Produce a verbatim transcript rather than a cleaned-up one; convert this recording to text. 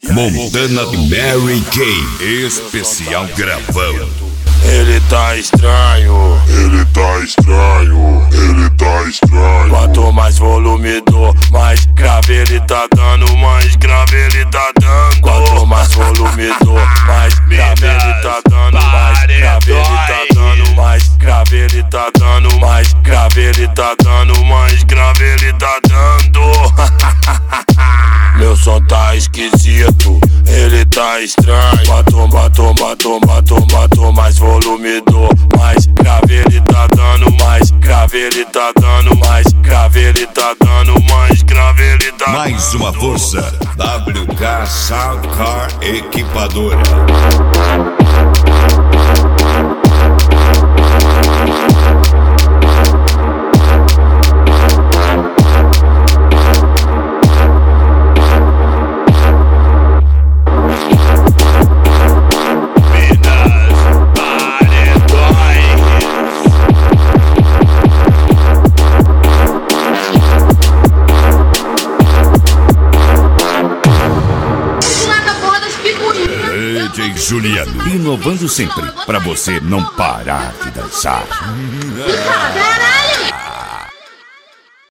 Montana Mary Kay, especial gravão. Ele tá estranho, ele tá estranho, ele tá estranho. Quanto mais volume dou, mais grave ele tá dando, mais grave ele tá dando. Quanto mais volume dou, mais grave ele tá dando, mais grave ele tá dando, mais grave ele tá dando, mais grave ele tá dando, mais grave ele tá dando. Meu som tá esquisito, ele tá estranho. Quanto, quanto, quanto, quanto, quanto mais volume dou, mais grave ele tá dando, mais grave ele tá dando, mais grave ele tá dando, mais grave ele tá dando. Mais uma força, W K Sound Car Equipadora. D J Juliano, inovando sempre, pra você não parar de dançar.